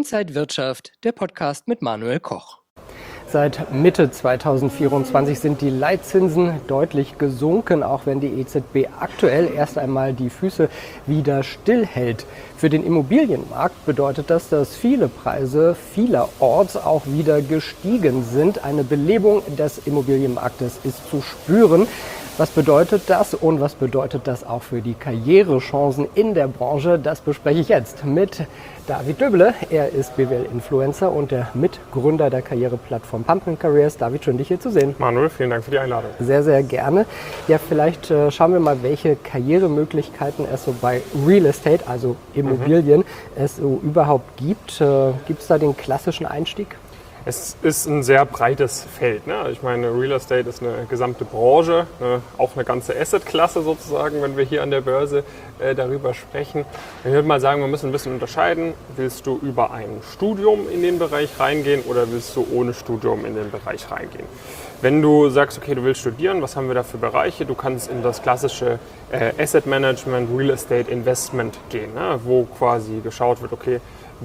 Inside Wirtschaft, der Podcast mit Manuel Koch. Seit Mitte 2024 sind die Leitzinsen deutlich gesunken, auch wenn die EZB aktuell erst einmal die Füße wieder stillhält. Für den Immobilienmarkt bedeutet das, dass viele Preise vielerorts auch wieder gestiegen sind. Eine Belebung des Immobilienmarktes ist zu spüren. Was bedeutet das und was bedeutet das auch für die Karrierechancen in der Branche? Das bespreche ich jetzt mit David Döbele. Er ist BWL-Influencer und der Mitgründer der Karriereplattform Pump & Careers. David, schön dich hier zu sehen. Manuel, vielen Dank für die Einladung. Sehr, sehr gerne. Ja, vielleicht schauen wir mal, welche Karrieremöglichkeiten es so bei Real Estate, also Immobilien, es so überhaupt gibt. Gibt es da den klassischen Einstieg? Es ist ein sehr breites Feld. Ne? Ich meine, Real Estate ist eine gesamte Branche, auch eine ganze Asset-Klasse sozusagen, wenn wir hier an der Börse darüber sprechen. Ich würde mal sagen, wir müssen ein bisschen unterscheiden. Willst du über ein Studium in den Bereich reingehen oder willst du ohne Studium in den Bereich reingehen? Wenn du sagst, okay, du willst studieren, was haben wir da für Bereiche? Du kannst in das klassische Asset Management, Real Estate Investment gehen, ne? Wo quasi geschaut wird, okay,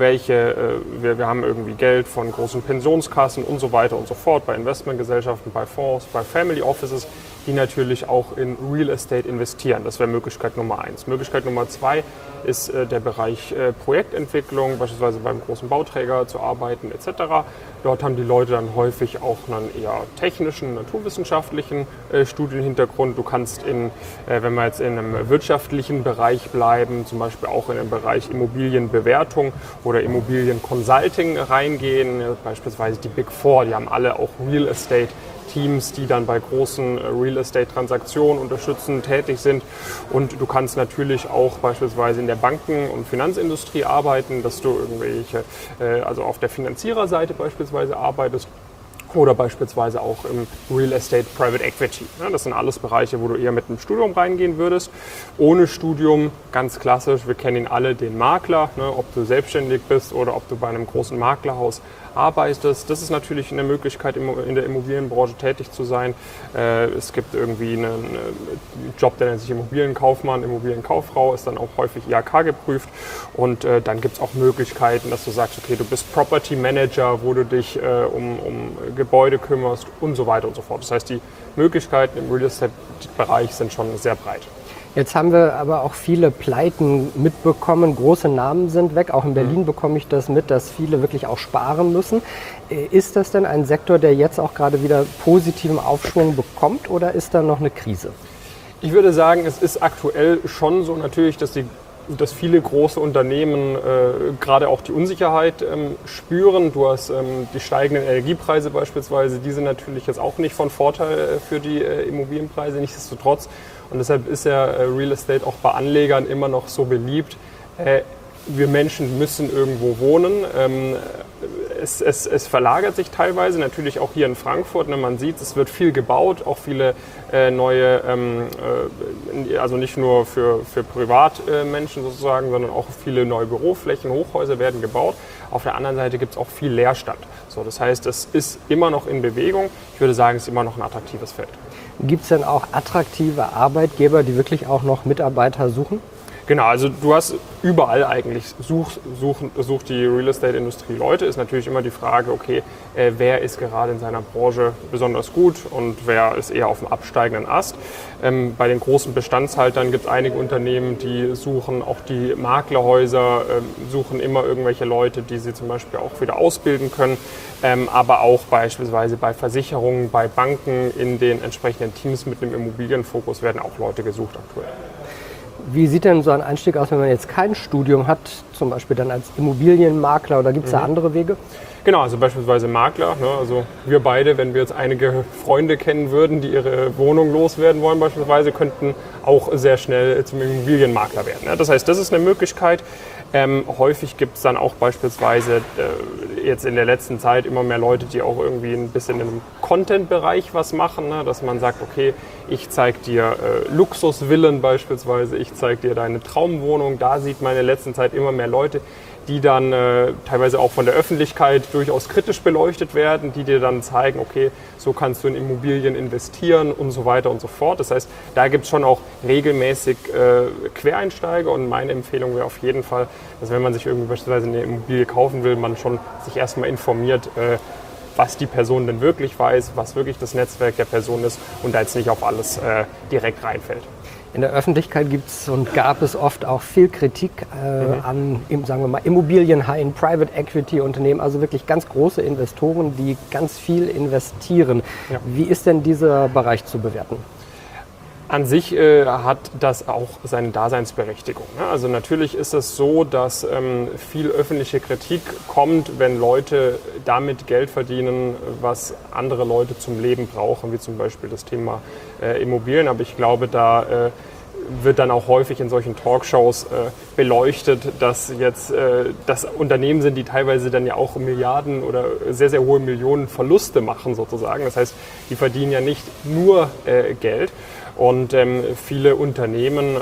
wir haben irgendwie Geld von großen Pensionskassen und so weiter und so fort, bei Investmentgesellschaften, bei Fonds, bei Family Offices, die natürlich auch in Real Estate investieren. Das wäre Möglichkeit Nummer 1. Möglichkeit Nummer 2 ist der Bereich Projektentwicklung, beispielsweise beim großen Bauträger zu arbeiten etc. Dort haben die Leute dann häufig auch einen eher technischen, naturwissenschaftlichen Studienhintergrund. Du kannst wenn wir jetzt in einem wirtschaftlichen Bereich bleiben, zum Beispiel auch in den Bereich Immobilienbewertung oder Immobilienconsulting reingehen, beispielsweise die Big Four, die haben alle auch Real Estate Teams, die dann bei großen Real Estate Transaktionen unterstützend tätig sind. Und du kannst natürlich auch beispielsweise in der Banken- und Finanzindustrie arbeiten, dass du also auf der Finanziererseite beispielsweise arbeitest. Oder beispielsweise auch im Real Estate Private Equity. Das sind alles Bereiche, wo du eher mit einem Studium reingehen würdest. Ohne Studium, ganz klassisch, wir kennen ihn alle, den Makler, ob du selbstständig bist oder ob du bei einem großen Maklerhaus arbeitest. Das ist natürlich eine Möglichkeit, in der Immobilienbranche tätig zu sein. Es gibt irgendwie einen Job, der nennt sich Immobilienkaufmann, Immobilienkauffrau, ist dann auch häufig IHK geprüft. Und dann gibt es auch Möglichkeiten, dass du sagst, okay, du bist Property Manager, wo du dich um Gebäude kümmerst und so weiter und so fort. Das heißt, die Möglichkeiten im Real Estate-Bereich sind schon sehr breit. Jetzt haben wir aber auch viele Pleiten mitbekommen. Große Namen sind weg. Auch in Berlin bekomme ich das mit, dass viele wirklich auch sparen müssen. Ist das denn ein Sektor, der jetzt auch gerade wieder positiven Aufschwung bekommt oder ist da noch eine Krise? Ich würde sagen, es ist aktuell schon so natürlich, dass viele große Unternehmen gerade auch die Unsicherheit spüren. Du hast die steigenden Energiepreise beispielsweise, die sind natürlich jetzt auch nicht von Vorteil für die Immobilienpreise, nichtsdestotrotz. Und deshalb ist ja Real Estate auch bei Anlegern immer noch so beliebt. Wir Menschen müssen irgendwo wohnen. Es verlagert sich teilweise, natürlich auch hier in Frankfurt. Man sieht, es wird viel gebaut, auch viele neue, also nicht nur für Privatmenschen sozusagen, sondern auch viele neue Büroflächen, Hochhäuser werden gebaut. Auf der anderen Seite gibt es auch viel Leerstand. So, das heißt, es ist immer noch in Bewegung. Ich würde sagen, es ist immer noch ein attraktives Feld. Gibt es denn auch attraktive Arbeitgeber, die wirklich auch noch Mitarbeiter suchen? Genau, also du hast überall eigentlich, sucht die Real Estate-Industrie Leute. Ist natürlich immer die Frage, okay, wer ist gerade in seiner Branche besonders gut und wer ist eher auf dem absteigenden Ast. Bei den großen Bestandshaltern gibt es einige Unternehmen, die suchen, auch die Maklerhäuser suchen immer irgendwelche Leute, die sie zum Beispiel auch wieder ausbilden können. Aber auch beispielsweise bei Versicherungen, bei Banken in den entsprechenden Teams mit einem Immobilienfokus werden auch Leute gesucht aktuell. Wie sieht denn so ein Einstieg aus, wenn man jetzt kein Studium hat, zum Beispiel dann als Immobilienmakler oder gibt es da andere Wege? Genau, also beispielsweise Makler. Also wir beide, wenn wir jetzt einige Freunde kennen würden, die ihre Wohnung loswerden wollen beispielsweise, könnten auch sehr schnell zum Immobilienmakler werden. Das heißt, das ist eine Möglichkeit. Häufig gibt es dann auch beispielsweise jetzt in der letzten Zeit immer mehr Leute, die auch irgendwie ein bisschen im Content-Bereich was machen, dass man sagt, okay, ich zeige dir Luxusvillen beispielsweise, ich zeige dir deine Traumwohnung. Da sieht man in der letzten Zeit immer mehr Leute, die dann teilweise auch von der Öffentlichkeit durchaus kritisch beleuchtet werden, die dir dann zeigen, okay, so kannst du in Immobilien investieren und so weiter und so fort. Das heißt, da gibt es schon auch regelmäßig Quereinsteiger und meine Empfehlung wäre auf jeden Fall, dass wenn man sich irgendwie beispielsweise eine Immobilie kaufen will, man schon sich erstmal informiert, was die Person denn wirklich weiß, was wirklich das Netzwerk der Person ist und da jetzt nicht auf alles direkt reinfällt. In der Öffentlichkeit gibt es und gab es oft auch viel Kritik an, sagen wir mal, Immobilienhaien, Private Equity Unternehmen, also wirklich ganz große Investoren, die ganz viel investieren. Ja. Wie ist denn dieser Bereich zu bewerten? An sich hat das auch seine Daseinsberechtigung. Ne? Also natürlich ist es so, dass viel öffentliche Kritik kommt, wenn Leute damit Geld verdienen, was andere Leute zum Leben brauchen, wie zum Beispiel das Thema Immobilien. Aber ich glaube, da wird dann auch häufig in solchen Talkshows beleuchtet, dass jetzt das Unternehmen sind, die teilweise dann ja auch Milliarden oder sehr, sehr hohe Millionen Verluste machen sozusagen. Das heißt, die verdienen ja nicht nur Geld. Und viele Unternehmen,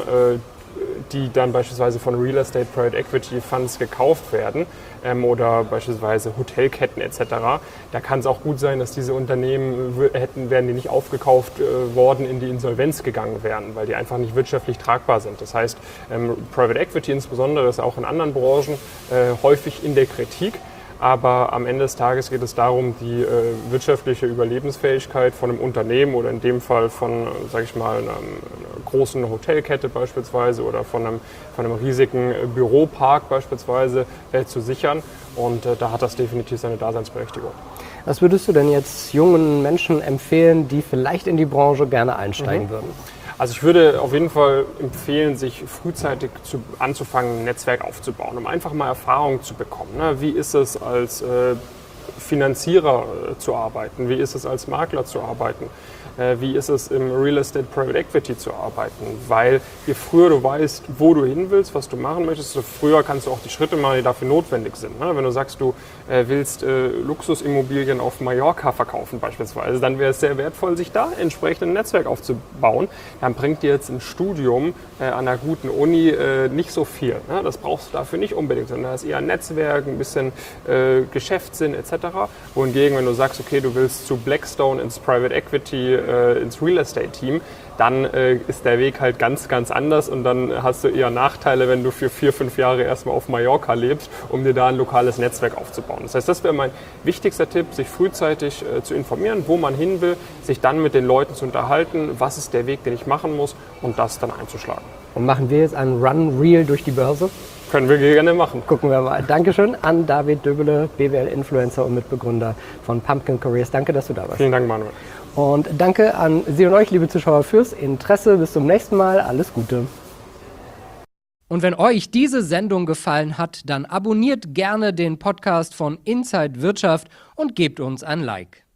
die dann beispielsweise von Real Estate Private Equity Funds gekauft werden oder beispielsweise Hotelketten etc., da kann es auch gut sein, dass diese Unternehmen wären die nicht aufgekauft worden, in die Insolvenz gegangen wären, weil die einfach nicht wirtschaftlich tragbar sind. Das heißt, Private Equity insbesondere ist auch in anderen Branchen häufig in der Kritik. Aber am Ende des Tages geht es darum, die wirtschaftliche Überlebensfähigkeit von einem Unternehmen oder in dem Fall von, sage ich mal, einer großen Hotelkette beispielsweise oder von einem riesigen Büropark beispielsweise zu sichern. Und da hat das definitiv seine Daseinsberechtigung. Was würdest du denn jetzt jungen Menschen empfehlen, die vielleicht in die Branche gerne einsteigen würden? Also ich würde auf jeden Fall empfehlen, sich frühzeitig anzufangen, ein Netzwerk aufzubauen, um einfach mal Erfahrung zu bekommen. Ne? Wie ist es als Finanzierer zu arbeiten? Wie ist es als Makler zu arbeiten? Wie ist es im Real Estate Private Equity zu arbeiten? Weil je früher du weißt, wo du hin willst, was du machen möchtest, desto früher kannst du auch die Schritte machen, die dafür notwendig sind. Ne? Wenn du sagst, du willst Luxusimmobilien auf Mallorca verkaufen beispielsweise, dann wäre es sehr wertvoll, sich da entsprechend ein Netzwerk aufzubauen. Dann bringt dir jetzt ein Studium an einer guten Uni nicht so viel. Ne? Das brauchst du dafür nicht unbedingt, sondern da ist eher ein Netzwerk, ein bisschen Geschäftssinn etc. Wohingegen, wenn du sagst, okay, du willst zu Blackstone ins Private Equity, ins Real Estate Team, dann ist der Weg halt ganz, ganz anders und dann hast du eher Nachteile, wenn du für 4-5 Jahre erstmal auf Mallorca lebst, um dir da ein lokales Netzwerk aufzubauen. Das heißt, das wäre mein wichtigster Tipp, sich frühzeitig zu informieren, wo man hin will, sich dann mit den Leuten zu unterhalten, was ist der Weg, den ich machen muss und das dann einzuschlagen. Und machen wir jetzt einen Run-Reel durch die Börse? Können wir gerne machen. Gucken wir mal. Dankeschön an David Döbele, BWL-Influencer und Mitbegründer von Pumpkin Careers. Danke, dass du da warst. Vielen Dank, Manuel. Und danke an Sie und euch, liebe Zuschauer, fürs Interesse. Bis zum nächsten Mal. Alles Gute. Und wenn euch diese Sendung gefallen hat, dann abonniert gerne den Podcast von Inside Wirtschaft und gebt uns ein Like.